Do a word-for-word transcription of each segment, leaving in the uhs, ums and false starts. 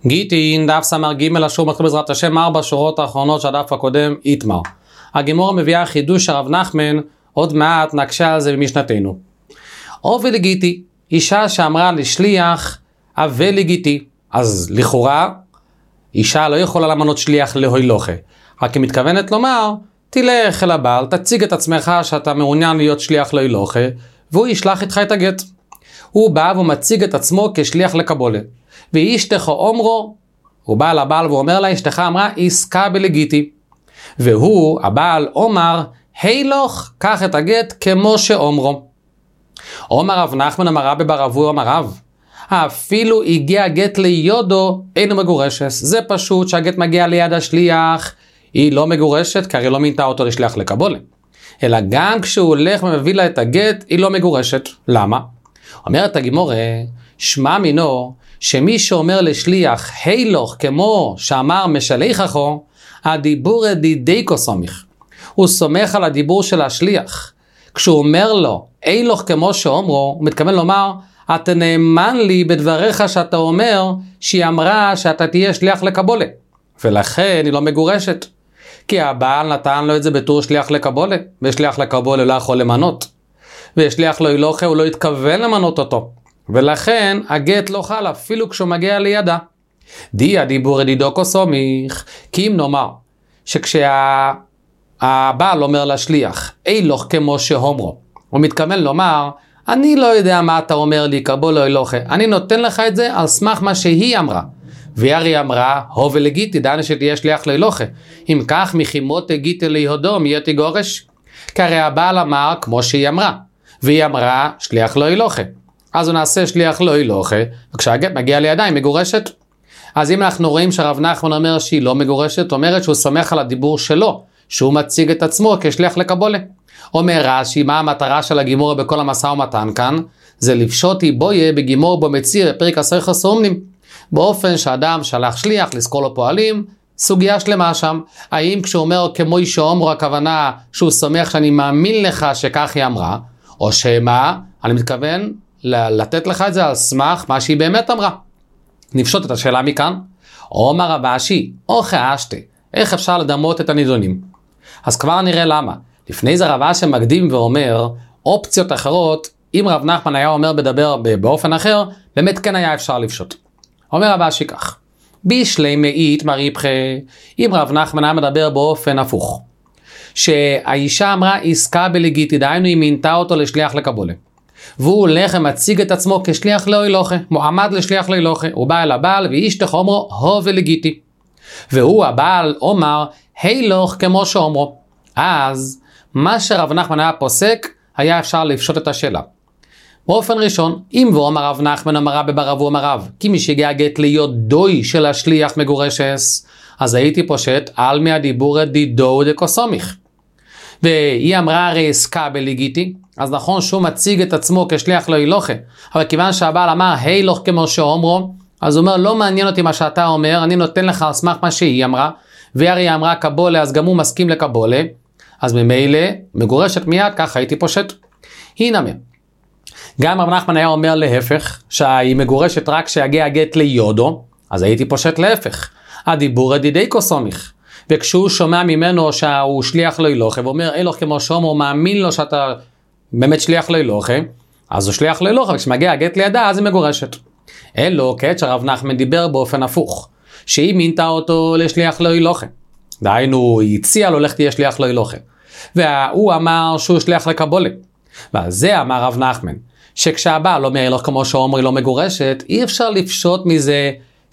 גיטין, דף סמר ג' השור מתחיל בעזרת השם, ארבע שורות האחרונות של הדף הקודם, איתמר. הגימורה מביאה חידוש הרב נחמן, עוד מעט נקשה על זה במשנתנו. אובי לגיטי, אישה שאמרה לשליח, אבי לגיטי, אז לכאורה, אישה לא יכולה למנות שליח להוילוכה, רק היא מתכוונת לומר, תלך אל הבעל, תציג את עצמך שאתה מעוניין להיות שליח להוילוכה, והוא ישלח איתך את הגט. הוא בא ומציג את עצמו כשליח לקבולה. ואשתך אומרו, הוא בא לבעל ואומר לה, אשתך אמרה, עסקה בלגיטי. והוא, הבעל, אומר, הילוך, קח את הגט כמו שאומרו. אומר רב נחמן אמרה בברבו אמר רב, אפילו הגיע הגט ליודו, אינו מגורשת. זה פשוט שהגט מגיע ליד השליח, היא לא מגורשת, כי הרי לא מינתה אותו לשליח לקבולה. אלא גם כשהוא הולך ומביא לה את הגט, היא לא מגורשת. למה? אומרת הגימורה, שמע מינו, שמי שאומר לשליח, הילוך כמו שאמר משליחךו, הדיבור דידיקו סומך. הוא סומך על הדיבור של השליח. כשהוא אומר לו, הילוך כמו שאומרו, הוא מתכוון לומר, אתה נאמן לי בדבריך שאתה אומר, שהיא אמרה שאתה תהיה שליח לקבולה. ולכן היא לא מגורשת. כי הבעל נתן לו את זה בתור שליח לקבולה, ושליח לקבולה לא יכול למנות. ושליח לא הילוכה, הוא לא התכוון למנות אותו. ולכן הגט לא חל אפילו כשהוא מגיע לידה. די הדיבור דידוקו סומך, כי אם נאמר שכשהבעל אומר לשליח, הילוך כמו שהומרו, הוא מתכוון לומר, אני לא יודע מה אתה אומר לי, קבולה הילוכה, אני נותן לך את זה על סמך מה שהיא אמרה. והרי אמרה, הובה לגיטי, דענה שתהיה שליח להילוכה. אם כך, מחימות גיטי ליהודו, מי תגורש? כי הרי הבעל אמר כמו שהיא אמרה. והיא אמרה, שליח לא הילוכה. אז הוא נעשה שליח לא הילוכה, וכשהגט מגיע לידיים, מגורשת. אז אם אנחנו רואים שהרב נחמן אומר שהיא לא מגורשת, אומרת שהוא סומך על הדיבור שלו, שהוא מציג את עצמו כשליח לקבולה. אומר רש"י, מה המטרה של הגימורה בכל המשא ומתן כאן? זה לפשוט איבויה בגימור בו מציר, בפרק עשר חסומנים. באופן שאדם שלח שליח לזכור לו פועלים, סוגיה שלמה שם. האם כשהוא אומר כמו איש אומרו, הכוונה שהוא סומך שאני מאמין לך שכך היא אמרה, או שמה, אני מתכוון לתת לך את זה על סמך מה שהיא באמת אמרה. נפשוט את השאלה מכאן. אומר רב אשי, או חאשתי, איך אפשר לדמות את הנידונים? אז כבר נראה למה. לפני זה רב אשי מקדים ואומר, אופציות אחרות, אם רב נחמן היה אומר בדבר באופן אחר, באמת כן היה אפשר לפשוט. אומר רב אשי כך, בישלי מאית מריבכה, אם רב נחמן היה מדבר באופן הפוך, שהאישה אמרה עסקה בלגיטי, דהיינו היא מינתה אותו לשליח לקבולה. והוא הולך ומציג את עצמו כשליח לא הילוכה, מועמד לשליח לא הילוכה, הוא בא אל הבעל ואשתך אומרו הובה לגיטי. והוא הבעל אומר הילוך כמו שאומרו. אז מה שרב נחמן היה פוסק, היה אפשר לפשוט את השאלה. באופן ראשון, אם ואומר רב נחמן אמרה בברבו אמר רב, כי מי שהגיע הגט להיות דוי של השליח מגורשס, אז הייתי פושט על מהדיבור דידו דקוסומיך. והיא אמרה הרי עסקה בלגיטי, אז נכון שהוא מציג את עצמו כשליח לא הילוכה, אבל כיוון שהבעל אמר הילוך כמו שאומרו, אז הוא אומר לא מעניין אותי מה שאתה אומר, אני נותן לך על סמך מה שהיא אמרה, והרי היא אמרה קבולה, אז גם הוא מסכים לקבולה, אז ממילא מגורשת מיד, ככה הייתי פושט. הנה מה. גם רב נחמן היה אומר להפך, שהיא מגורשת רק שיגיע הגט ליודו, אז הייתי פושט להפך. הדיבור דידיקו סומך. וכשהוא שומע ממנו שהוא שליח לא הילוכה, ואומר הילוך כמו שאומרו, מאמין לו שאתה באמת שליח לא הילוכה, אז הוא שליח לא הילוכה, וכשמגיע הגט לידה, אז היא מגורשת. אלו, כעת שהרב נחמן דיבר באופן הפוך, שהיא מינתה אותו לשליח לא הילוכה. דהיינו, היא הציעה לו לך תהיה שליח לא הילוכה. והוא אמר שהוא שליח לקבולה. ועל זה אמר רב נחמן, שכשהבעל אומר הילוך כמו שאומרי לא מגורשת, אי אפשר לפשוט מזה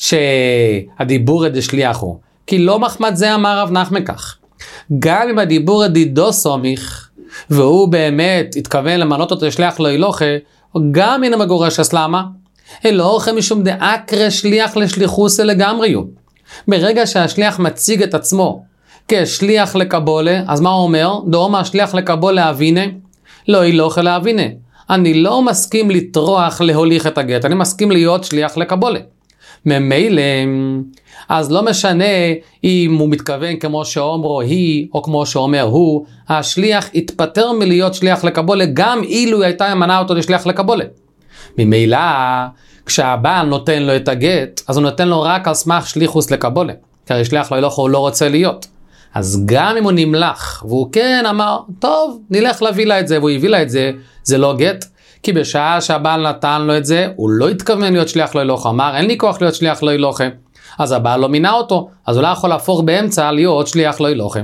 שהדיבור עד השליח הוא. כי לא מחמד זה אמר רב נחמן כך. גם אם הדיבור דידו סומיך, והוא באמת התכוון למנות אותו לשליח לא הילוכה, גם אם מגורש, אז למה? הילוכה משום דאקרא שליח לשליחוסה לגמרי הוא. ברגע שהשליח מציג את עצמו כשליח לקבולה, אז מה הוא אומר? דאמר שליח לקבולה אבינה, לא הילוכה לאבינה. אני לא מסכים לטרוח להוליך את הגט, אני מסכים להיות שליח לקבולה. ממילא, אז לא משנה אם הוא מתכוון כמו שאומרו היא, או כמו שאומר הוא, השליח התפטר מלהיות שליח לקבולה, גם אילו היא הייתה מנה אותו לשליח לקבולה. ממילא, כשהבעל נותן לו את הגט, אז הוא נותן לו רק על סמך שליחוס לקבולה. כי הרי שליח לא ילוך הוא לא רוצה להיות. אז גם אם הוא נמלח, והוא כן אמר, טוב, נלך להביא לה את זה, והוא הביא לה את זה, זה לא גט. כי בשעה שהבעל נתן לו את זה, הוא לא התכוון להיות שליח לא ילוך, אמר, אין לי כוח להיות שליח לא ילוך. אז הבעל לא מינה אותו, אז הוא לא יכול להפוך באמצע להיות שליח לא ילוך.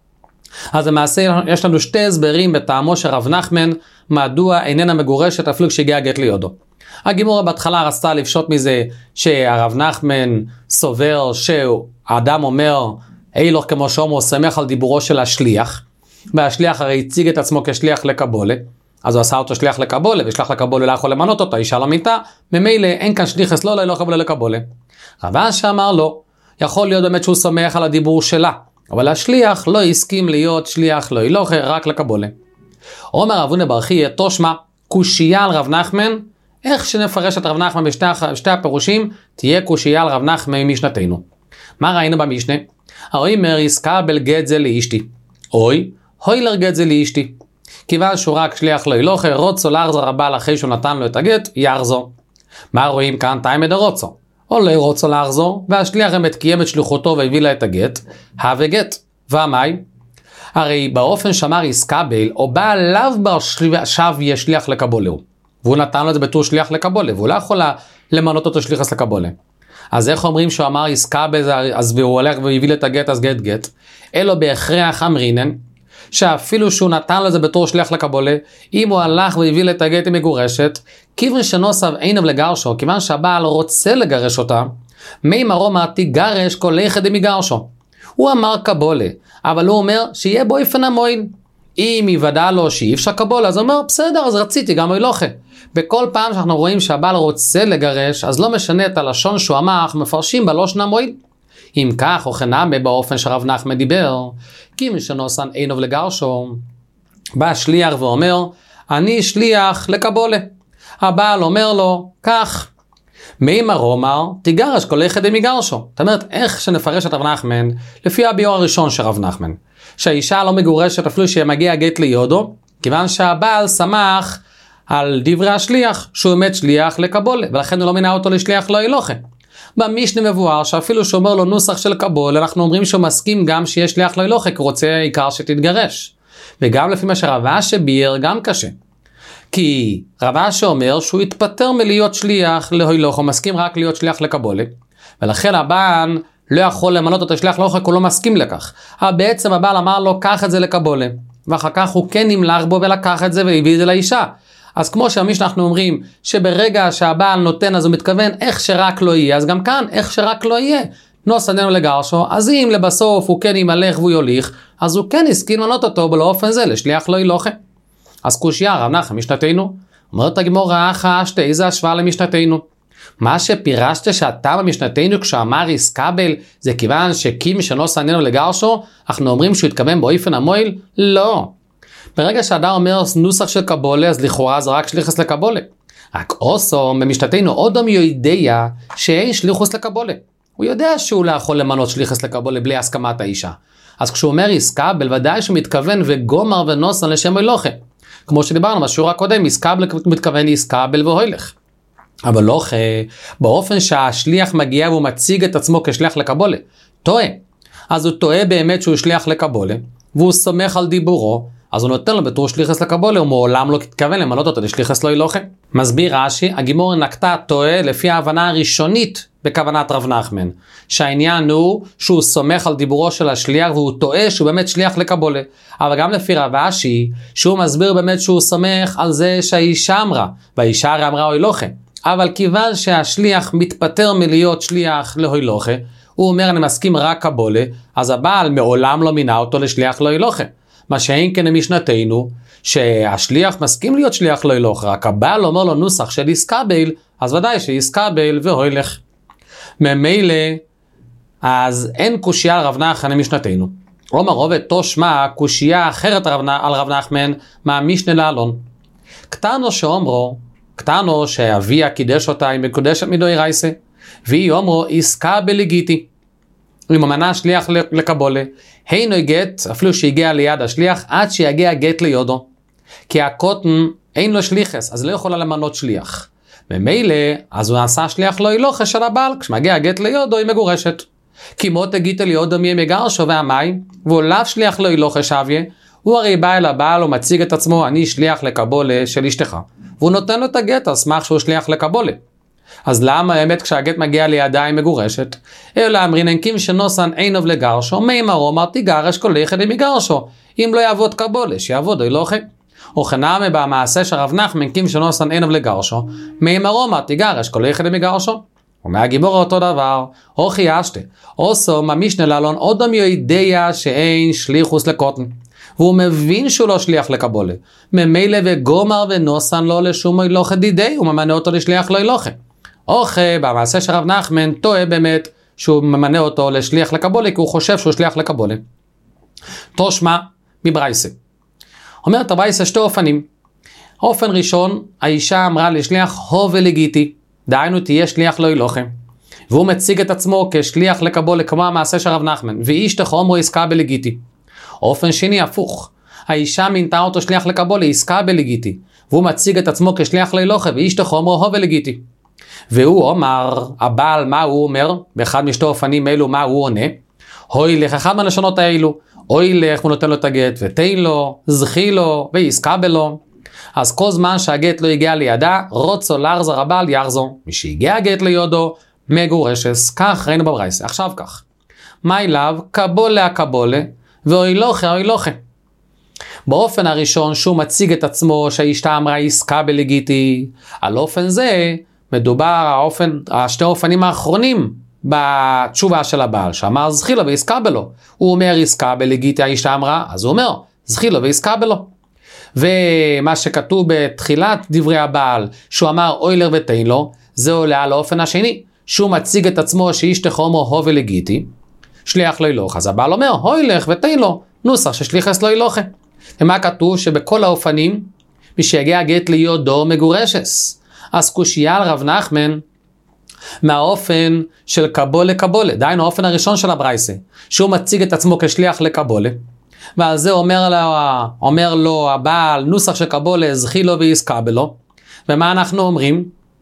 אז למעשה יש לנו שתי הסברים בטעמו של רב נחמן, מדוע איננה מגורשת אפילו כשהגיע גט ליודו. הגימורה בהתחלה רצתה לפשוט מזה שהרב נחמן סובר שהאדם אומר, אילוך כמו שאומרו, שמח על דיבורו של השליח, והשליח הרי הציג את עצמו כשליח לקבולה, אז הוא עשה אותו שליח לקבולה, ושליח לקבולה לא יכול למנות אותו, אישה למיטה, ממילא אין כאן שליחס לא, לא ילוך קבולה לקבולה. רב אשי אמר לא, יכול להיות באמת שהוא שמח על הדיבור שלה, אבל השליח לא הסכים להיות שליח לא ילוך, רק לקבולה. אומר רב הונא בר חייא תושמע קושייה על רב נחמן, איך שנפרש את רב נחמן בשתי, בשתי הפירושים, תהיה קושייה על רב נחמן ממשנתנו. מה ראינו במשנה? האומר יסקבל גט זה לאשתי, אוי, הוילר גט זה לאשתי. כיוון שהוא רק שליח לא ילוך, רוצו להחזור הבעל אחרי שהוא נתן לו את הגט, יחזור. מה רואים כאן? תאימא דרוצו. או לא רוצו להחזור, והשליח באמת קיים את שליחותו והביא לה את הגט, הווה גט. והמאי? הרי באופן שאמר יסקבל, או בעל לאו בר שב יהיה שליח לקבולהו. והוא נתן לו את זה בתור שליח לקבולה, והוא לא יכול למנות אותו שליחס לקבולה. אז איך אומרים שהוא אמר יסקבל, אז והוא הולך והביא את הגט, אז גט גט? אלו בהכרח אמרינן, שאפילו שהוא נתן לו את זה בתור שליח לקבולה, אם הוא הלך והביא את הגט עם מגורשת, כיוון שנוסף עיניו לגרשו, כיוון שהבעל רוצה לגרש אותה, מי מרומא תיגרש כל אחד מגרשו. הוא אמר קבולה, אבל הוא אומר שיהיה בו איפן המועיל. אם יוודע לו שאי אפשר קבולה, אז הוא אומר בסדר, אז רציתי גם אילוכה. בכל פעם שאנחנו רואים שהבעל רוצה לגרש, אז לא משנה את הלשון שהוא אמר, אנחנו מפרשים בלושן המועיל. אם כך, או חנמי באופן שרב נחמן דיבר, כי משנוסן עיניו לגרשו, בא שליח ואומר, אני שליח לקבולה. הבעל אומר לו, כך, מי מרומא תיגרש כל אחד מגרשו. זאת אומרת, איך שנפרש את רב נחמן, לפי הביור הראשון של רב נחמן, שהאישה לא מגורשת אפילו שמגיע גט ליודו, כיוון שהבעל שמח על דברי השליח, שהוא באמת שליח לקבולה, ולכן הוא לא מינה אותו לשליח לא ילוכה. במשנה מבואר שאפילו שאומר לו נוסח של קבול, אנחנו אומרים שהוא מסכים גם שיש שליח לא ילוכה, כי רוצה עיקר שתתגרש. וגם לפי מה שרב אשי ביאר גם קשה. כי רב אשי אומר שהוא התפטר מלהיות שליח לא ילוכה, הוא מסכים רק להיות שליח לקבולה, ולכן הבעל לא יכול למנות אותו שליח לא ילוכה, הוא לא מסכים לכך. אבל בעצם הבעל אמר לו, קח את זה לקבולה, ואחר כך הוא כן נמלך בו ולקח את זה והביא את זה לאישה. אז כמו שהמשנה אנחנו אומרים, שברגע שהבעל נותן אז הוא מתכוון איך שרק לא יהיה, אז גם כאן איך שרק לא יהיה. נוס עדינו לגרשו, אז אם לבסוף הוא כן ימלך והוא יוליך, אז הוא כן הסכים למנות אותו באופן זה לשליח לא ילוכה. אז קושיה רב נחמן משנתנו, אומרת הגמרא אחא אשתא, איזה השוואה למשנתנו? מה שפירשת שהטעם המשנתנו כשאמר יסקבל, זה כיוון שקים שנוס עדינו לגרשו, אנחנו אומרים שהוא התכוון באופן המועיל? לא. ברגע שאדם אומר נוסח של קבולה, אז לכאורה זה רק שליחס לקבולה. רק אוסו, במשנתנו אודם יודע שאין שליחוס לקבולה. הוא יודע שהוא לא יכול למנות שליחס לקבולה בלי הסכמת האישה. אז כשהוא אומר יסקבל, ודאי שהוא מתכוון וגומר ונוסן לשם הילוכה. כמו שדיברנו בשיעור הקודם, יסקבל מתכוון יסקבל והוילך. אבל לא, באופן שהשליח מגיע והוא מציג את עצמו כשליח לקבולה, טועה. אז הוא טועה באמת שהוא שליח לקבולה, והוא סומך על דיבורו, אז הוא נותן לו בתור שליחס לקבולה, הוא מעולם לא התכוון למנות אותו לשליחס לא ילוכה. מסביר רש"י, הגימור נקטה טועה לפי ההבנה הראשונית בכוונת רב נחמן, שהעניין הוא שהוא סומך על דיבורו של השליח, והוא טועה שהוא באמת שליח לקבולה. אבל גם לפי רב אשי, שהוא מסביר באמת שהוא סומך על זה שהאישה אמרה, והאישה הרי אמרה הילוכה. אבל כיוון שהשליח מתפטר מלהיות שליח לא ילוכה, הוא אומר אני מסכים רק קבולה, אז הבעל מעולם לא מינה אותו לשליח לא ילוכה. מה שאין כן משנתנו, שהשליח מסכים להיות שליח לא ילוך, רק הבעל אומר לו נוסח של יסקבל, אז ודאי שיסקבל והוילך. ממילא, אז אין קושייה על רב נחמן משנתנו. אומר עובד תושמע קושייה אחרת על רב נחמן מהמשנה לאלון. קטנו שאומרו, קטנו שאביה קידש אותה, היא מקודשת מדאורייתא, והיא אומרו יסקבל לגיטי. אם הוא מנה שליח לקבולה, הינו גט, אפילו שהגיע ליד השליח, עד שיגיע גט ליודו. כי הקוטן אין לו שליחס, אז לא יכולה למנות שליח. ומילא, אז הוא נעשה שליח לא הילוכה של הבעל, כשמגיע הגט ליודו היא מגורשת. כי מות תגיד אל יודו מי מגרשו והמי, והוא לאו שליח לא הילוכה שביה, הוא הרי בא אל הבעל ומציג את עצמו, אני שליח לקבולה של אשתך, והוא נותן לו את הגט, אז סמך שהוא שליח לקבולה. אז למה האמת כשהגט מגיע לידה היא מגורשת? אלא אמרינן קים שנוסן עינוב לגרשו, מימרו אמר תיגרש כל אחד מגרשו, אם לא יעבוד קבולה, שיעבוד הילוכה. וכנעמה במעשה שרב נחמן קים שנוסן עינוב לגרשו, מימרו אמר תיגרש כל אחד מגרשו. ומהגימור אותו דבר, או חיישתה, עושו ממישנה ללון אודם יודע שאין שליחוס לקוטן. והוא מבין שהוא לא שליח לקבולה. ממילא וגומר ונוסן לו לשום הילוכה דידי, הוא ממנה אותו לשליח לא הילוכה. אוכה, במעשה שרב נחמן טועה באמת שהוא ממנה אותו לשליח לקבולה, כי הוא חושב שהוא שליח לקבולה. תושמע מברייסה. אומרת הברייסה שתי אופנים. האופן ראשון, האישה אמרה לשליח הו ולגיטי, דהיינו תהיה שליח לא הילוכה. והוא מציג את עצמו כשליח לקבולה כמו המעשה של רב נחמן, ואיש תחומרו עסקה בלגיטי. אופן שני הפוך, האישה מינתה אותו שליח לקבולה, עסקה בלגיטי, והוא מציג את עצמו כשליח להילוכה, ואיש תחומרו הו ולגיטי. והוא אומר, הבעל מה הוא אומר, באחד משתי אופנים אלו מה הוא עונה, הוי לך, אחד מהלשונות האלו, אוי לך, הוא נותן לו את הגט, ותן לו, זכי לו, ועסקה בלו. אז כל זמן שהגט לא הגיע לידה, רוצו להחזר הבעל יחזור, מי שהגיע הגט ליודו, מגורשס, כך ראינו בברייסה. עכשיו כך, מה אליו? קבולה הקבולה, ואוי לוכה, אוי לוכה. באופן הראשון שהוא מציג את עצמו שהאשתה אמרה עסקה בלגיטי, על אופן זה מדובר האופן, השתי האופנים האחרונים בתשובה של הבעל, שאמר זכי לו ועסקה בלו. הוא אומר עסקה בלגיטי, האשתה אמרה, אז הוא אומר זכי לו ועסקה בלו. ומה שכתוב בתחילת דברי הבעל, שהוא אמר אוילר ותן לו, זה עולה על האופן השני, שהוא מציג את עצמו שאיש תחומו הו ולגיטי, שליח לא הילוך, אז הבעל אומר, הוי לך ותן לו, נוסח ששליחס לא הילוכה. ומה כתוב? שבכל האופנים, מי שיגיע הגט ליודו מגורשס. אז קושייה על רב נחמן, מהאופן של קבולה קבולה, דהיינו האופן הראשון של הברייסה, שהוא מציג את עצמו כשליח לקבולה, ועל זה אומר לו, אומר לו הבעל, נוסח של קבולה, זכי לו ועסקה בלו. ומה אנחנו אומרים?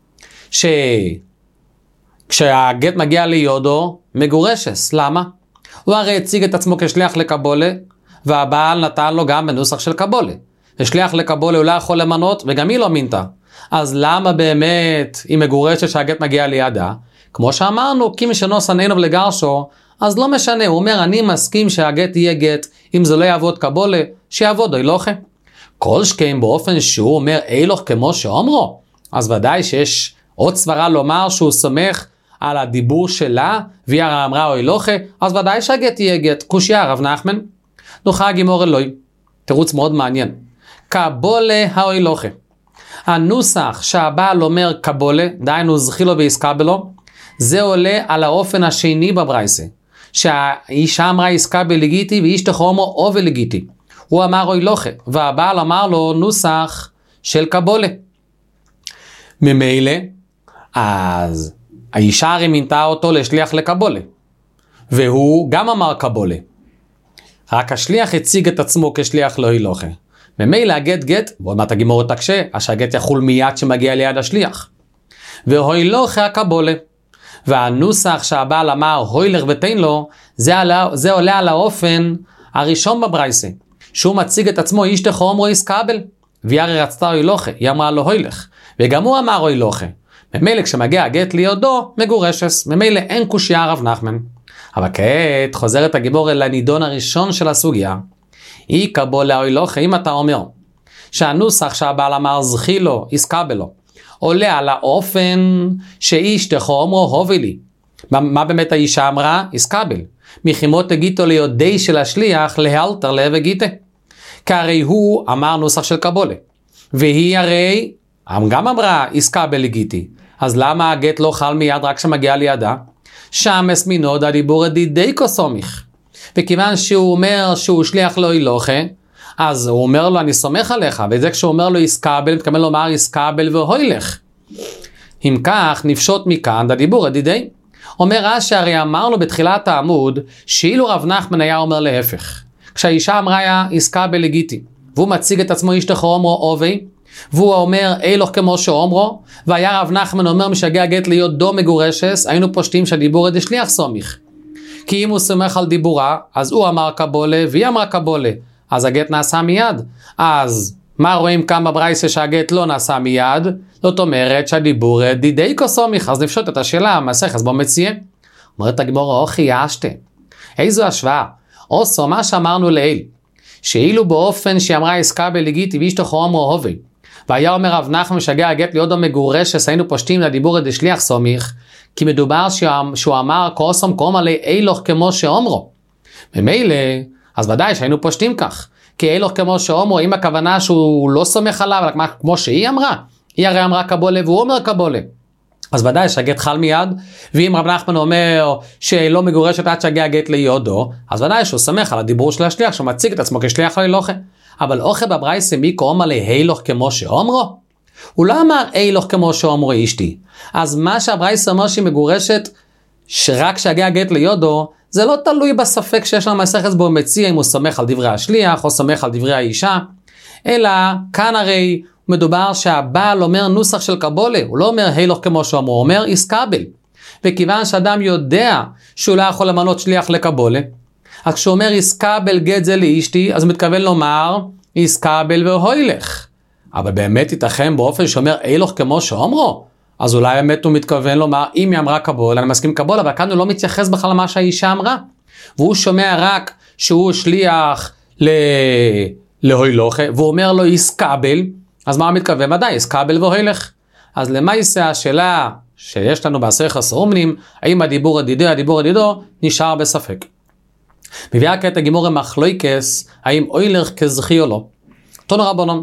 שכשהגט מגיע ליודו, מגורשס. למה? הוא הרי הציג את עצמו כשליח לקבולה, והבעל נתן לו גם בנוסח של קבולה. ושליח לקבולה הוא לא יכול למנות, וגם היא לא מינתה. אז למה באמת היא מגורשת שהגט מגיע לידה? כמו שאמרנו, כי משנוסן עינוב לגרשו, אז לא משנה, הוא אומר, אני מסכים שהגט יהיה גט, אם זה לא יעבוד קבולה, שיעבוד הילוכה. כל שכם באופן שהוא אומר אילוך כמו שאומרו, אז ודאי שיש עוד סברה לומר שהוא סומך על הדיבור שלה, והיא אמרה או הילוכה, אז ודאי שהגט יהיה גט. קושיה רב נחמן, נוחה גימור אלוהי, תירוץ מאוד מעניין. קבולה ההילוכה. הנוסח שהבעל אומר קבולה, דהיינו זכי לו ועסקה בלו, זה עולה על האופן השני בברייסה, שהאישה אמרה עסקה בלגיטי ואיש תחומו או ולגיטי. הוא אמר אוי לוכה, והבעל אמר לו נוסח של קבולה. ממילא, אז האישה הרי מינתה אותו לשליח לקבולה, והוא גם אמר קבולה. רק השליח הציג את עצמו כשליח לא הילוכה. ממילא הגט גט, ועוד מעט הגימור תקשה, שהגט יחול מיד שמגיע ליד השליח. והילוכה הקבולה. והנוסח שהבעל אמר הוילך ותן לו, זה, עלה, זה עולה על האופן הראשון בברייסה, שהוא מציג את עצמו איש תחומרו עסקבל, והיא הרי רצתה הילוכה, היא אמרה לו הוילך, וגם הוא אמר הילוכה. ממילא כשמגיע הגט ליודו, מגורשס, ממילא אין קושיה רב נחמן. אבל כעת חוזרת הגימור אל הנידון הראשון של הסוגיה, היא קבולה הילוכה, אם אתה אומר שהנוסח שהבעל אמר זכי לו, עסקבל לו, עולה על האופן שאיש תחומרו הובילי. מה באמת האישה אמרה? עסקבל. מחימות הגיתו ליודי של השליח להלתר לב הגיתה. כי הרי הוא אמר נוסח של קבולה. והיא הרי גם אמרה עסקבל לגיתי. אז למה הגט לא חל מיד רק שמגיע לידה? שמס מינוד הדיבור דידי קוסומיך. וכיוון שהוא אומר שהוא שליח לא הילוכה, אז הוא אומר לו אני סומך עליך, וזה כשהוא אומר לו עסקבל, מתכוון לומר עסקבל והוילך. אם כך נפשוט מכאן הדיבור הדידי. אומר רש"י, הרי אמרנו בתחילת העמוד, שאילו רב נחמן היה אומר להפך. כשהאישה אמרה היה עסקבל לגיטי, והוא מציג את עצמו איש תחומרו אובי, והוא אומר אילוך כמו שאומרו, והיה רב נחמן אומר משגע גט להיות דו מגורשס, היינו פושטים שהדיבור עדי שליח סומיך. כי אם הוא סומך על דיבורה, אז הוא אמר קבולה והיא אמרה קבולה, אז הגט נעשה מיד. אז מה רואים כאן בברייסה שהגט לא נעשה מיד? זאת אומרת שהדיבור דידי קוסומיך, אז נפשוט את השאלה, מסך, אז בוא מציע. אומרת הגמורה, אוכי יאשתה. איזו השוואה? אוסו, מה שאמרנו לעיל, שאילו באופן שאמרה עסקה בלגיטי ואישתו אמרו הובי, והיה אומר רב נחמן משגע הגט להיות מגורשס, היינו פושטים לדיבור עדי שליח סומיך, כי מדובר שהוא אמר קוסום קום עלי אילוך כמו שאומרו. ממילא, אז ודאי שהיינו פושטים כך. כי אילוך כמו שאומרו, אם הכוונה שהוא לא סומך עליו, אלא כמו שהיא אמרה, היא הרי אמרה קבולה והוא אומר קבולה. אז ודאי שהגט חל מיד, ואם רב נחמן אומר שלא מגורשת עד שהגיע הגט ליודו, אז ודאי שהוא סומך על הדיבור של השליח, שהוא מציג את עצמו כשליח להילוכה. אבל אוכל בברייסה מי קום עלי אילוך כמו שאומרו? הוא לא אמר אילוך כמו שאומרו אשתי. אז מה שהברייסה אומר שהיא מגורשת, שרק שהגיע הגט ליודו, זה לא תלוי בספק שיש לנו מסכת בו מציע אם הוא סומך על דברי השליח או סומך על דברי האישה, אלא כאן הרי מדובר שהבעל אומר נוסח של קבולה, הוא לא אומר הילוך כמו שאומרו, הוא אומר איסקבל. וכיוון שאדם יודע שהוא לא יכול למנות שליח לקבולה, אז כשהוא אומר איסקבל גט זה לאשתי, אז הוא מתכוון לומר איסקבל והוילך. אבל באמת ייתכן באופן שאומר הילוך כמו שאומרו, אז אולי באמת הוא מתכוון לומר, אם היא אמרה קבולה, אני מסכים קבולה, אבל כאן הוא לא מתייחס בכלל למה שהאישה אמרה. והוא שומע רק שהוא שליח ל... להוילוכה, והוא אומר לו איסקבל, אז מה הוא מתכוון? ודאי, איסקבל והוילך. אז למה יישא השאלה שיש לנו בעשרת הסרומנים, האם הדיבור הדידו, הדיבור הדידו, נשאר בספק. מביאה כעת הגמורה מחלוקס, האם הוילך כזכי או לא. תנו רבנן.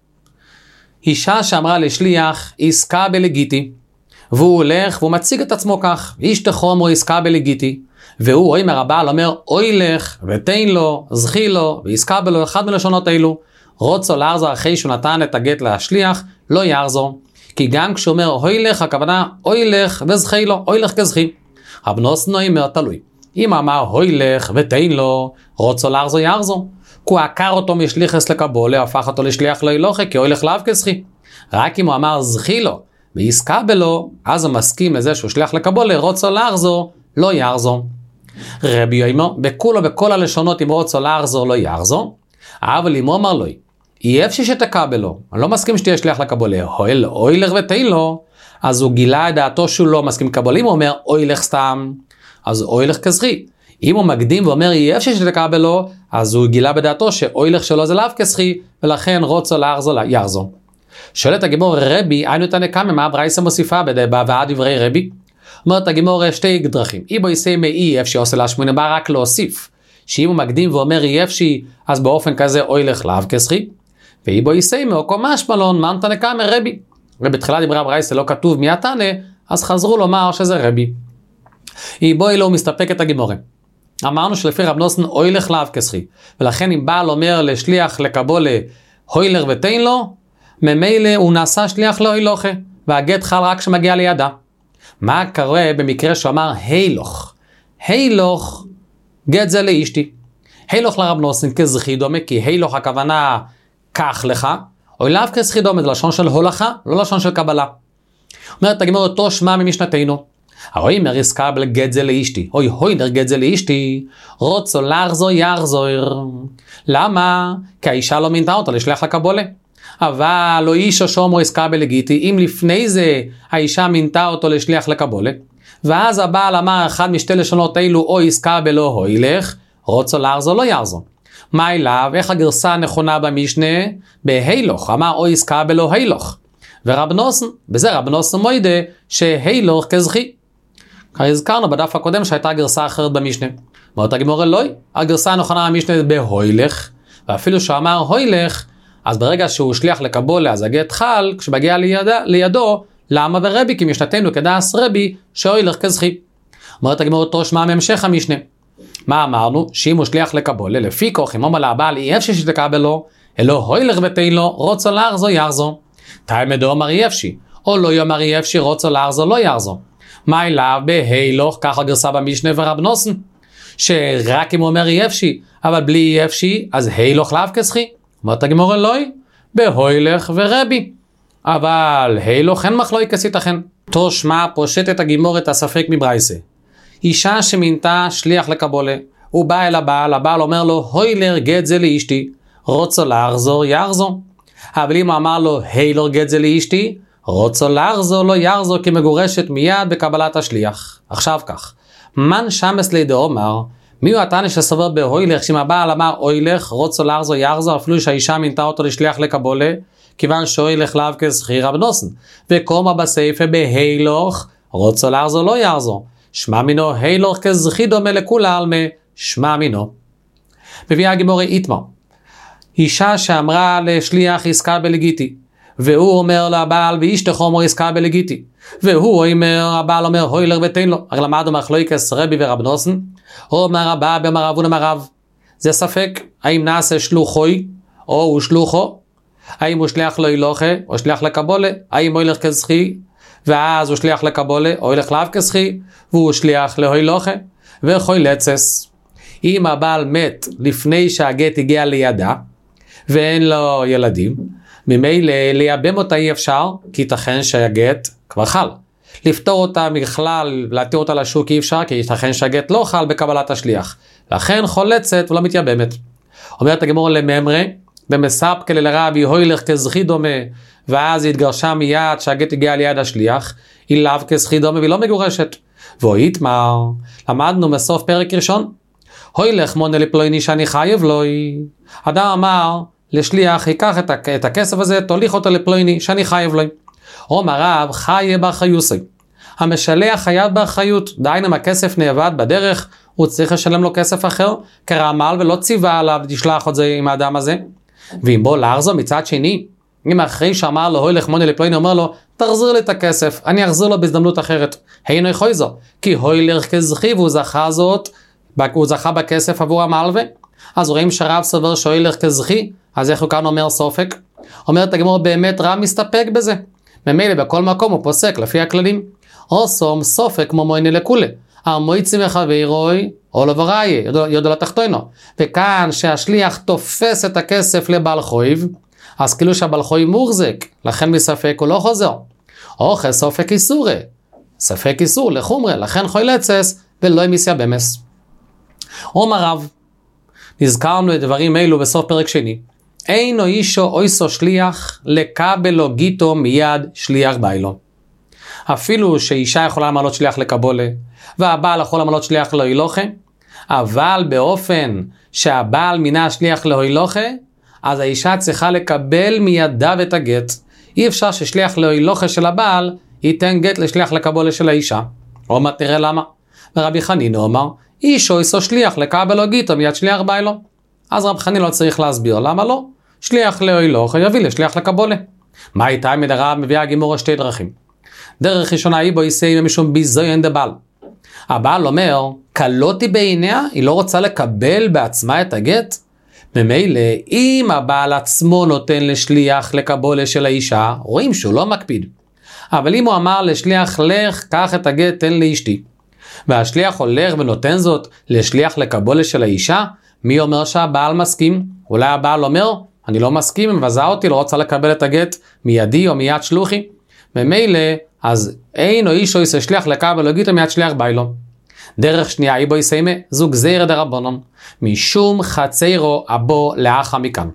אישה שאמרה לשליח, עסקה בלגיטי, והוא הולך והוא מציג את עצמו כך, איש תחום עסקה בלגיטי, והוא רואה מהבעל אומר, אוי לך ותן לו, זכי לו, ועסקה בלו, אחד מלשונות אלו, רוצו לארזור אחרי שהוא נתן את הגט להשליח, לא יארזור, כי גם כשהוא אומר, אוי לך, הכוונה, אוי לך וזכי לו, אוי לך כזכי. רב נוסנו אומר תלוי, אם אמר, אוי לך ותן לו, רוצו לארזור יארזור, כי הוא עקר אותו משליחס לקבולה, הפך אותו לשליח להילוכה, כי הוא ילך לאו כזכי. רק אם הוא אמר זכי לו, ועסקה בלו, אז הוא מסכים לזה שהוא שליח לקבולה, רוצו לארזור, לא יארזור. רבי יאמר, בכולו בכל הלשונות אם רוצו לארזור, לא יארזור, אבל אם הוא אמר לו, אי אפשר שתקבלו, אני לא מסכים שתהיה שליח לקבולה, אוי לך ותן לו, אז הוא גילה את דעתו שהוא לא מסכים לקבולה, אם הוא אומר אוי לך סתם, אז אוי לך כזכי. אם הוא מקדים ואומר אי אפשר שתקבלו, אז הוא גילה בדעתו שאוי לך שלו זה לאו כזכי, ולכן רוצו לארזור יארזור. שואלת הגמור רבי, היינו תנקמה, מה הברייסה מוסיפה בהבאה דברי רבי? אומרת הגמור שתי דרכים. אם הוא יסי מאי אפשי עושה להשמונה, בא רק להוסיף, שאם הוא מקדים ואומר אי אפשי, אז באופן כזה אוי לך לאו כזכי, ואם הוא יסי מאוקו משמלון, מה תנקמה רבי? ובתחילה דברי הברייסה לא כתוב מי התנא, אז חזרו לומר שזה רבי. אם בואי לא מסתפק את הגמורה. אמרנו שלפי רב נוסן אוי לך לאו כזכי, ולכן אם בעל אומר לשליח לקבולה אוי לך ותן לו, ממילא הוא נעשה שליח להילוכה, והגט חל רק שמגיע לידה. מה קורה במקרה שאמר הילוך? הילוך, גט זה לאשתי. הילוך לרב נוסן כזכי דומה, כי הילוך הכוונה כך לך, או לאו כזכי דומה, זה לשון של הולכה, לא לשון של קבלה. אומרת הגמור אותו שמה ממשנתנו. הרואי מר יסקבל גט זה לאשתי, אוי הוינר גט זה לאשתי, רוצו לארזור יארזור. למה? כי האישה לא מינתה אותו לשליח לקבולה. אבל לא איש או שומרו עסקה בלגיטי, אם לפני זה האישה מינתה אותו לשליח לקבולה, ואז הבעל אמר אחד משתי לשונות אלו, או עסקה בלא הוילך, רוצו לארזור לא יארזור. מה אליו? איך הגרסה הנכונה במשנה? בהילוך, אמר או עסקה בלא הילוך. ורב נוסן, בזה רב נוסן מוידה, שהילוך כזכי. הזכרנו בדף הקודם שהייתה גרסה אחרת במשנה. אומרת הגמור אלוהי, הגרסה הנכונה במשנה בהוילך, ואפילו שאמר הוילך, אז ברגע שהוא שליח לקבולה, אז הגט חל, כשמגיע ליד, לידו, למה ורבי? כי משנתנו כדעס רבי, שהוילך כזכי. אומרת הגמור אותו שמה מהמשך המשנה. מה אמרנו? שאם הוא שליח לקבולה, לפי כוח, אם אומר לבעל, אי אפשר שתקבלו, אלא הוילך ותן לו, רוצו לארזור יארזור. תלמדו אמר אי אפשר, או לא יאמר אי אפשר, רוצו לארזור לא יארזור. מה אליו בהילוך, ככה גרסה במשנה ורב נוסן, שרק אם הוא אומר אי אפשר, אבל בלי אי אפשר, אז הילוך לאו כזכי. אומרת הגמור אלוהי, בהוילך ורבי. אבל הילו כן מחלוקס ייתכן. תושמע פושט את הגימור את הספק מברייסה. אישה שמינתה שליח לקבולה, הוא בא אל הבעל, הבעל אומר לו, הוילר גט זה לאשתי, רוצה לחזור יחזור. אבל אם הוא אמר לו, הילר גט זה לאשתי, רוצה לחזור לא יחזור, כי מגורשת מיד בקבלת השליח. עכשיו כך, מן שמס לידי אומר, מי הוא התנא שסובר בהוילך, שאם הבעל אמר הוילך, רוצה לחזור יחזור, אפילו שהאישה מינתה אותו לשליח לקבולה, כיוון שהוילך לאו כזכיר רב נוסן, וקומה בסייפה בהילוך, רוצה לחזור לא יחזור. שמע מינו הילוך כזכי דומה לכולה על מה, שמע מינו. מביאה הגימורה איתמר. אישה שאמרה לשליח עסקה בלגיטי, והוא אומר לבעל ואשתך אומר עסקה בלגיטי, והוא אומר, הבעל אומר הוילר ותן לו, הרי למדנו מחלוקס רבי ורב נוסן, הוא אומר הבא במר אבון המרב, זה ספק, האם נעשה שלוחוי, או הוא שלוחו, האם הוא שליח לא הילוכה, או שליח לקבולה, האם הוא הילך כזכי, ואז הוא שליח לקבולה, או הילך לאו כזכי, והוא שליח להילוכה, וחוילצס. אם הבעל מת לפני שהגט הגיע לידה, ואין לו ילדים, ממילא לייבם אותה אי אפשר, כי ייתכן שהגט כבר חל. לפתור אותה בכלל, להתיר אותה לשוק אי אפשר, כי ייתכן שהגט לא חל בקבלת השליח. לכן חולצת ולא מתייבמת. אומרת הגמור לממרה, במספקא לרבי הוילך כזכי דומה, ואז היא התגרשה מיד שהגט הגיע ליד השליח, היא לאו כזכי דומה והיא לא מגורשת. והוא יתמר, למדנו מסוף פרק ראשון, הוילך מונה לפלויני שאני חייב לוי. אדם אמר לשליח, ייקח את הכסף הזה, תוליך אותו לפלויני שאני חייב לוי. אומר רב, חייב באחריוסי. המשלח חייב באחריות, דהיינו אם הכסף נאבד בדרך, הוא צריך לשלם לו כסף אחר, כרמל ולא ציווה עליו לשלח את זה עם האדם הזה. ואם בוא להחזור מצד שני, אם אחרי שאמר לו הוילך מונה לפלויני, אומר לו, תחזיר לי את הכסף, אני אחזיר לו בהזדמנות אחרת. היינו יכוי זו, כי הוילך כזכי והוא זכה זאת, הוא זכה בכסף עבור המלווה. אז רואים שרב סובר שהוילך כזכי, אז איך הוא כאן אומר סופק? אומרת הגמור באמת רב מסתפק בזה. ממילא בכל מקום הוא פוסק לפי הכללים. אוסום סופק כמו מויני לכולה. המויצי מחברוי או לבראי, יודו לתחתונו. וכאן שהשליח תופס את הכסף לבעל חויב, אז כאילו שהבעל חויב מוחזק, לכן מספק הוא לא חוזר. אוכל סופק איסורי. ספק איסור לחומרה, לכן חוילצס ולא ימיסיה במס. אומר רב, נזכרנו את דברים אלו בסוף פרק שני. אינו אישו אויסו שליח לקבל לו גיטו מיד שליח ביילו. אפילו שאישה יכולה למלות שליח לקבולה, והבעל יכול למלות שליח להילוכה, אבל באופן שהבעל מינה שליח להילוכה, אז האישה צריכה לקבל מידיו את הגט. אי אפשר ששליח להילוכה של הבעל ייתן גט לשליח לקבולה של האישה. או מה תראה למה? ורבי חנינא אומר, אישו אויסו שליח לקבל לו גיטו מיד שליח ביילו. אז רב חנינא לא צריך להסביר למה לא. שליח להילוכה יביא לשליח לקבולה. מה איתה מדרב מביאה הגימורה שתי דרכים. דרך ראשונה היא בו יסי משום ביזוין דבעל. הבעל אומר, קלותי בעיניה, היא לא רוצה לקבל בעצמה את הגט. ממילא, אם הבעל עצמו נותן לשליח לקבולה של האישה, רואים שהוא לא מקפיד. אבל אם הוא אמר לשליח, לך, קח את הגט, תן לאשתי. והשליח הולך ונותן זאת לשליח לקבולה של האישה, מי אומר שהבעל מסכים? אולי הבעל אומר, אני לא מסכים, היא מבזה אותי, לא רוצה לקבל את הגט מידי או מיד שלוחי. ממילא, אז אין או איש או איש שליח לקבל לו גיטו מיד שליח ביילו. דרך שנייה, היא בו יסיימה, זוג זעיר דרבנן, משום חצרו אבו לאחה מכאן.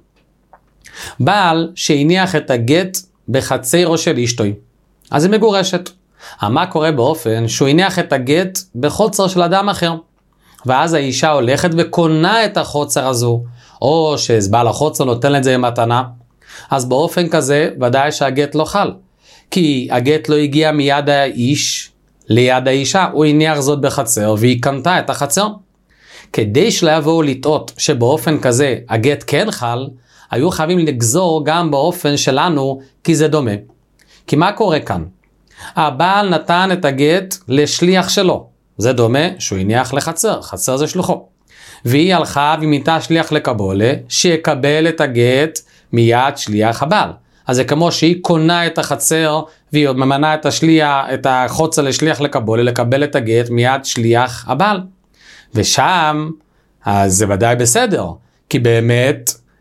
בעל שהניח את הגט בחצרו של אשתוי, אז היא מגורשת. מה קורה באופן שהוא הניח את הגט בחוצר של אדם אחר, ואז האישה הולכת וקונה את החוצר הזו, או שבעל החוצר נותן את זה במתנה, אז באופן כזה ודאי שהגט לא חל. כי הגט לא הגיע מיד האיש ליד האישה, הוא הניח זאת בחצר והיא קנתה את החצר. כדי שלא יבואו לטעות שבאופן כזה הגט כן חל, היו חייבים לגזור גם באופן שלנו כי זה דומה. כי מה קורה כאן? הבעל נתן את הגט לשליח שלו, זה דומה שהוא הניח לחצר, חצר זה שלוחו. והיא הלכה ומיתה שליח לקבולה שיקבל את הגט מיד שליח הבעל. אז זה כמו שהיא קונה את החצר, והיא ממנה את השליח, את החוצה לשליח לקבולה, לקבל את הגט מיד שליח הבעל. ושם, אז זה ודאי בסדר, כי באמת,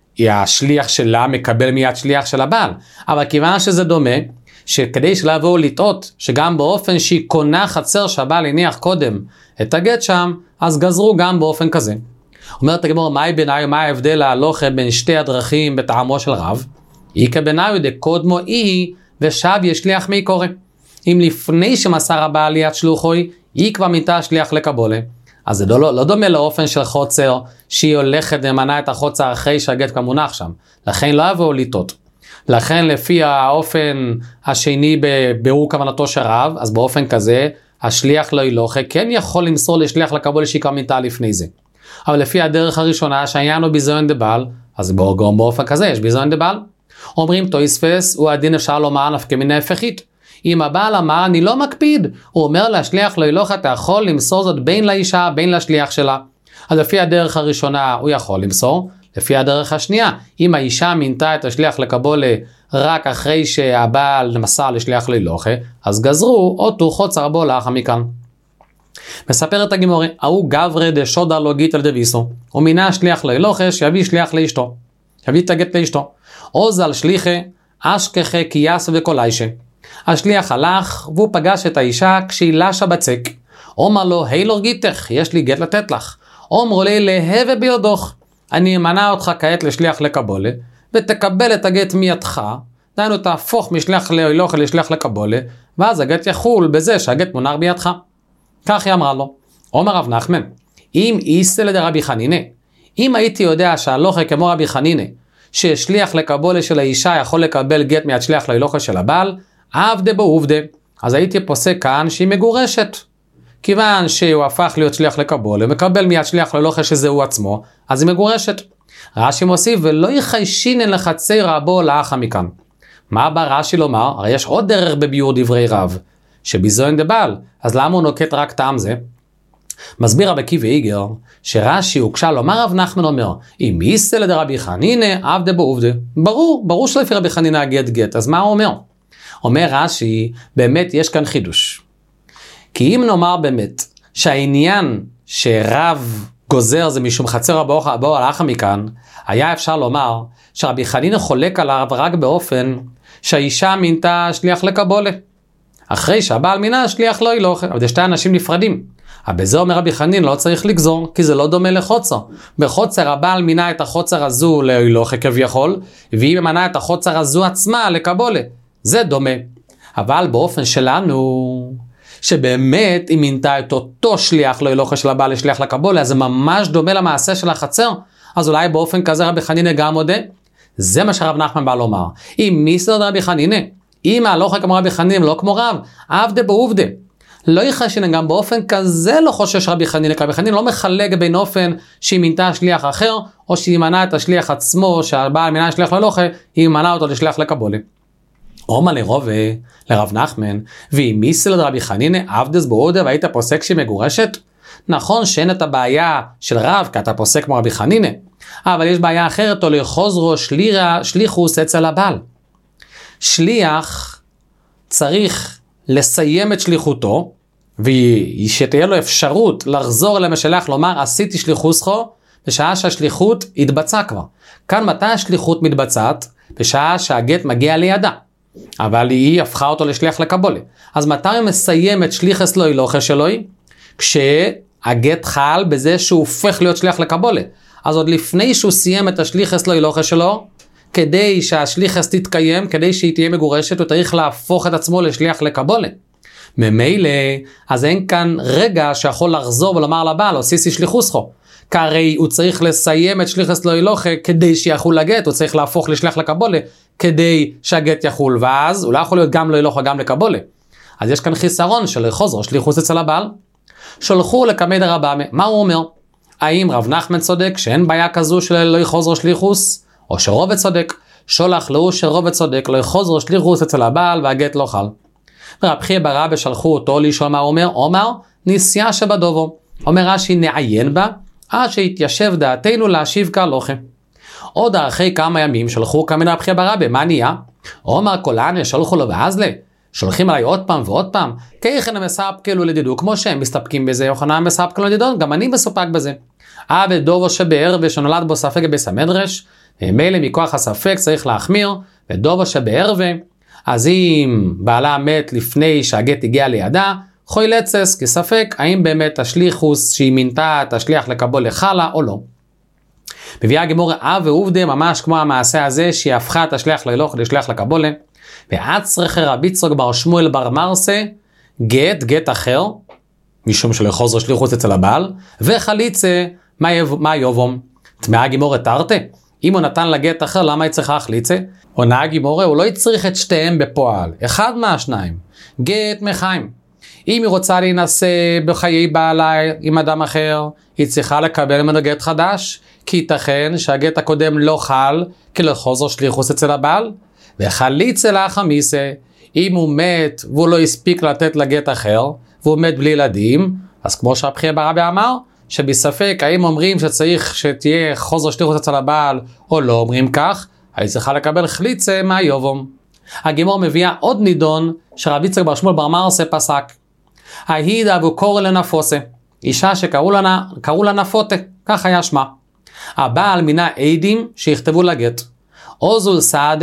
השליח שלה מקבל מיד שליח של הבעל. אבל כיוון שזה דומה, שכדי שלא יבואו לטעות, שגם באופן שהיא קונה חצר שהבעל הניח קודם את הגט שם, אז גזרו גם באופן כזה. אומרת הגמרא, מהי ביניו, מה ההבדל ההלוכה בין שתי הדרכים בטעמו של רב? איכא ביניו דקודמו אי ושב ישליח מי קורא. אם לפני שמסר הבעל ליד שלוחוי, היא כבר מינתה שליח לקבולה. אז זה לא, לא דומה לאופן של חוצר, שהיא הולכת ומנה את החוצר אחרי שהגט כבר מונח שם. לכן לא יבואו לטעות. לכן לפי האופן השני בבירור כוונתו של רב, אז באופן כזה, השליח לא ילוכה, כן יכול למסור לשליח לקבולה שהיא כבר מינתה לפני זה. אבל לפי הדרך הראשונה, שהעניין הוא ביזיון דבעל, אז גם באופן כזה יש ביזיון דבעל. אומרים תוספות, הוא הדין אפשר לומר נפקא מינה הפכית. אם הבעל אמר, אני לא מקפיד, הוא אומר להשליח לא ילוך, אתה יכול למסור זאת בין לאישה, בין לשליח שלה. אז לפי הדרך הראשונה הוא יכול למסור, לפי הדרך השנייה, אם האישה מינתה את השליח לקבולה רק אחרי שהבעל מסר לשליח לא ילוך, אז גזרו אותו חוצר בו לאחר מכאן. מספרת הגמרא, ההוא גברי דשודה לא גיטל דביסו, הוא מינה שליח לא ילוך, שיביא שליח לאשתו, שיביא את הגט לאשתו. עוז שליחה, אשכחה קייס וקוליישה. השליח הלך והוא פגש את האישה כשהיא לשה בצק. אומר לו, היי לא גיתך, יש לי גט לתת לך. אומרו לי, להווה ביודוך, אני אמנע אותך כעת לשליח לקבולה, ותקבל את הגט מידך, דיינו תהפוך משליח להילוך לשליח לקבולה, ואז הגט יחול בזה שהגט מונח בידך. כך היא אמרה לו. אומר רב נחמן, אם איסא לדרבי חנינא, אם הייתי יודע שהלוכה כמו רבי חנינא, ששליח לקבולה של האישה יכול לקבל גט מיד שליח להילוכה של הבעל, עבדה בו עובדה, אז הייתי פוסק כאן שהיא מגורשת. כיוון שהוא הפך להיות שליח לקבולה, מקבל מיד שליח להילוכה שזה הוא עצמו, אז היא מגורשת. רש"י מוסיף, ולא יחיישינן לחצי רבו לאחה מכאן. מה בא רש"י לומר? הרי יש עוד דרך בביאור דברי רב, שביזיון דבעל, אז למה הוא נוקט רק טעם זה? מסביר רבי עקיבא איגר, שרש"י הוקשה לומר רב נחמן אומר, אם איסא לדרבי חנינא עבדה בו עובדה. ברור, ברור שלפי רבי חנינא הגט גט, אז מה הוא אומר? אומר רש"י, באמת יש כאן חידוש. כי אם נאמר באמת, שהעניין שרב גוזר זה משום חצר הבאו הלכה מכאן, היה אפשר לומר, שרבי חנינא חולק עליו רק באופן, שהאישה מינתה שליח לקבולה. אחרי שהבעל מינה שליח לא ילוך, אבל יש שתי אנשים נפרדים. אבל בזה אומר רבי חנינא לא צריך לגזור, כי זה לא דומה לחוצר. בחוצר הבעל מינה את החוצר הזו להילוך כביכול, והיא מנה את החוצר הזו עצמה לקבולה. זה דומה. אבל באופן שלנו, שבאמת היא מינתה את אותו שליח לא ילוך של הבעל לשליח לקבולה, אז זה ממש דומה למעשה של החצר. אז אולי באופן כזה רבי חנינא גם מודה. זה מה שרב נחמן בא לומר. אם מי סדר רבי חנינא? אם ההלוכה כמו רבי חנינא לא כמו רב, עבדה בעובדה. לא יחשינן גם באופן כזה לא חושש רבי חנינא, כי רבי חנינא לא מחלק בין אופן שהיא מינתה שליח אחר, או שהיא מנה את השליח עצמו, שהבעל מינה שליח להלוכה, היא מנה אותו לשליח לקבולה. אומר לרובה, לרב נחמן, ואם מי סדר רבי חנינא עבדס בעובדה והיית פוסק שהיא מגורשת? נכון שאין את הבעיה של רב, כי אתה פוסק כמו רבי חנינא, אבל יש בעיה אחרת, או לחוזרו שלירה, שליחוס אצל הבעל. שליח צריך לסיים את שליחותו, ושתהיה לו אפשרות לחזור אל המשלח, לומר, עשיתי שליחוסכו, בשעה שהשליחות התבצעה כבר. כאן מתי השליחות מתבצעת? בשעה שהגט מגיע לידה. אבל היא הפכה אותו לשליח לקבולה. אז מתי הוא מסיים את שליחס לא הילוכה שלוי? כשהגט חל בזה שהוא הופך להיות שליח לקבולה. אז עוד לפני שהוא סיים את השליחס לא הילוכה שלו, כדי שהשליחס תתקיים, כדי שהיא תהיה מגורשת, הוא צריך להפוך את עצמו לשליח לקבולה. ממילא, אז אין כאן רגע שיכול לחזור ולומר לבעל, עשיתי שליחוסכו. כי הרי הוא צריך לסיים את שליחס לא הילוכה כדי שיחול לגט, הוא צריך להפוך לשליח לקבולה, כדי שהגט יחול, ואז הוא לא יכול להיות גם לא הילוכה גם לקבולה. אז יש כאן חיסרון של חוזר שליחוס אצל הבעל. שלחו לקמי דרבמי, מה הוא אומר? האם רב נחמן צודק שאין בעיה כזו של לא חוזר שליחוס? או שרובד צודק, שולח לו שרובד צודק, לא חוזר שליחוס אצל הבעל והגט לא חל. ורב חייא בר אבא שלחו אותו לשאול מה הוא אומר, אומר ניסיה שבדובו. אומר רש"י נעיין בה, עד שהתיישב דעתנו להשיב כהלוכה. עוד אחרי כמה ימים שלחו כמה רב חייא בר אבא, מה נהיה? אומר כולן שלחו לו ואזלה, שולחים עליי עוד פעם ועוד פעם, כיכן הם מספקלו לדידו, כמו שהם מסתפקים בזה, יוחנן מספקלו לדידו, גם אני מסופק בזה. אבא דובו שבאר ושנולד בו ספק ביס המדרש, מילא מכוח הספק צריך להחמיר, ודובו שבערבה, אז אם בעלה מת לפני שהגט הגיע לידה, חוי לצס, כי ספק האם באמת השליחוס שהיא מינתה תשליח לקבול לחלה או לא. מביאה הגמורה אב ועובדה ממש כמו המעשה הזה שהיא הפכה תשליח להילוך לשליח לקבולה, ועד צריכה רבי צרוק בר שמואל בר מרסה, גט, גט אחר, משום שלחוזר שליחוס אצל הבעל, וחליצה, מה, יב, מה יובום? תמאה הגמורה תרתה? אם הוא נתן לגט אחר, למה היא צריכה חליצה? עונה הגמורה, הוא לא יצריך את שתיהם בפועל, אחד מהשניים, גט מחיים. אם היא רוצה להינשא בחיי בעלה עם אדם אחר, היא צריכה לקבל ממנו גט חדש, כי ייתכן שהגט הקודם לא חל, כי לחוזר שליחוס אצל הבעל, וחליצה לאחמיסה, אם הוא מת והוא לא הספיק לתת לגט אחר, והוא מת בלי ילדים, אז כמו שהבחיר ברבי אמר, שבספק האם אומרים שצריך שתהיה חוזר שליחוס אצל הבעל, או לא אומרים כך, היא צריכה לקבל חליצה מהיובום. הגמור מביאה עוד נידון, שרבי יצחק בר שמואל בר מרסה פסק. ההידה והוא קורא לנפוסה, אישה שקראו לה, קראו לה נפותה, כך היה שמה. הבעל מינה עדים שיכתבו לגט. עוזול סעדה,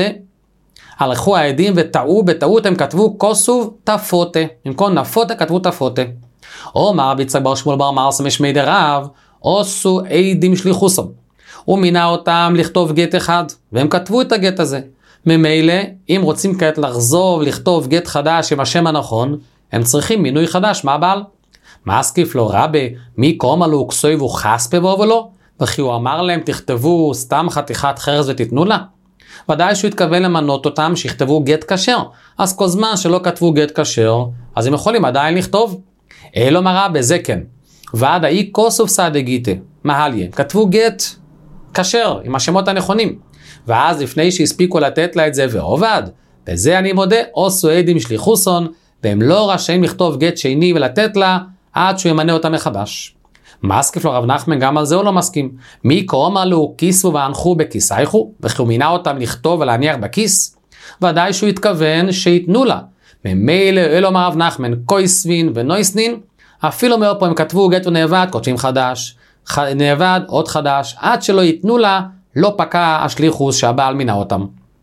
הלכו העדים וטעו, בטעות הם כתבו כוסוב תפותה, במקום נפותה כתבו תפותה. או מה רבי יצחק בר שמואל בר מרסה משמי דרב, עושו עדים שליחוסם. הוא מינה אותם לכתוב גט אחד, והם כתבו את הגט הזה. ממילא, אם רוצים כעת לחזור ולכתוב גט חדש עם השם הנכון, הם צריכים מינוי חדש, מה הבעל? מה הסקיף לו רבי, מי קומה לו כסוי והוא חספה בו ולא? וכי הוא אמר להם, תכתבו סתם חתיכת חרס ותיתנו לה? ודאי שהוא התכוון למנות אותם שיכתבו גט כשר, אז כל זמן שלא כתבו גט כשר, אז הם יכולים עדיין לכתוב. אלו מראה בזה כן, ועד האי כוסוף סעדגיתה, מהליה, כתבו גט כשר עם השמות הנכונים, ואז לפני שהספיקו לתת לה את זה ועובד, בזה אני מודה, עושו עדים שליחוסון, והם לא רשאים לכתוב גט שני ולתת לה, עד שהוא ימנה אותה מחדש. מסקיף לו רב נחמן גם על זה הוא לא מסכים. מי קורא לו כיסו והנחו בכיסייכו, וכי הוא מינה אותם לכתוב ולהניח בכיס? ודאי שהוא התכוון שיתנו לה. ממילא אלו אמר רב נחמן, קויסווין ונויסנין, אפילו מאוד פה הם כתבו גט ונאבד, כותבים חדש, ח... נאבד עוד חדש, עד שלא ייתנו לה, לא פקע השליחוס שהבעל מינה אותם.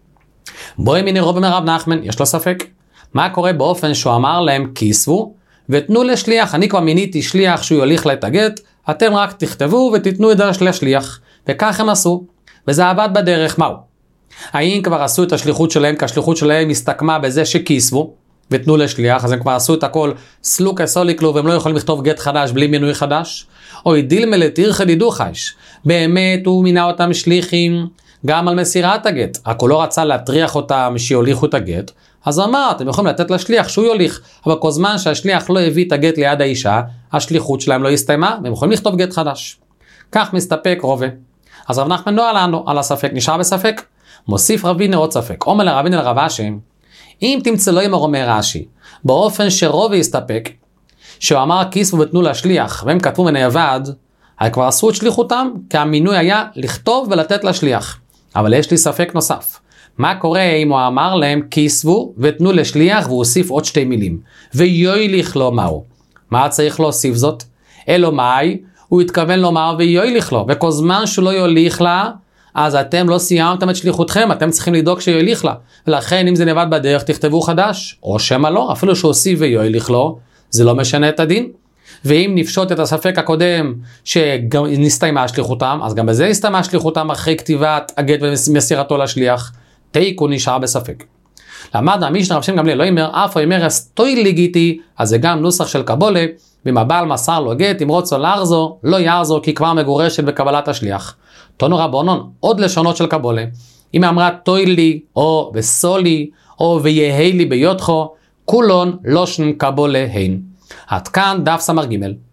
בואי מיני רוב מרב נחמן, יש לו ספק. מה קורה באופן שהוא אמר להם כיסבו, ותנו לשליח, אני כבר מיניתי שליח שהוא יוליך לה את הגט, אתם רק תכתבו ותיתנו את זה לשליח, וכך הם עשו, וזה עבד בדרך. מהו? האם כבר עשו את השליחות שלהם, כי השליחות שלהם הסתכמה בזה שכיסבו, ותנו לשליח, אז הם כבר עשו את הכל סלוקה סוליקלו, והם לא יכולים לכתוב גט חדש בלי מינוי חדש? או דילמה לתירחא דידוכיש, באמת הוא מינה אותם שליחים גם על מסירת הגט, רק הוא לא רצה להטריח אותם שיוליכו את הגט, אז אמר, אתם יכולים לתת לשליח שהוא יוליך, אבל כל זמן שהשליח לא הביא את הגט ליד האישה, השליחות שלהם לא הסתיימה, והם יכולים לכתוב גט חדש. כך מסתפק רובה. אז רב נחמן לא עלינו על הספק, נשאר בספק. מוסיף רבינו עוד ספק, אומר לרבינו לרב אשי, אם תמצא לו עם הרומי רש"י, באופן שרובה יסתפק, שהוא אמר כיסו ותנו לשליח, והם כתבו מנאבד, אז כבר עשו את שליחותם, כי המינוי היה לכתוב ולתת לשליח. אבל יש לי ספק נוסף. מה קורה אם הוא אמר להם כיסבו ותנו לשליח והוא הוסיף עוד שתי מילים, ויויליך לו מהו? מה צריך להוסיף זאת? אלו מאי, הוא התכוון לומר ויויליך לו, וכל זמן שהוא לא יוליך לה, אז אתם לא סיימתם את שליחותכם, אתם צריכים לדאוג שיוליך לה, ולכן אם זה נבד בדרך תכתבו חדש, או שמה לא, אפילו שהוסיף ויויליך לו, זה לא משנה את הדין. ואם נפשוט את הספק הקודם שנסתיימה שליחותם, אז גם בזה הסתיימה שליחותם אחרי כתיבת הגט ומסירתו לשליח, תיקו נשאר בספק. למד המשנה רב שם גמליאל לא אומר, אף או אומר אסטוי לגיטי, אז זה גם נוסח של קבולה, ואם הבעל מסר לו גט, אם רוצה לארזו, לא יארזו, כי כבר מגורשת בקבלת השליח. תונו רבונון, עוד לשונות של קבולה, אם אמרה תוי לי, או וסולי, או ויהי לי ביותחו, כולון לושן קבולה הין. עד כאן דף סמר ג'.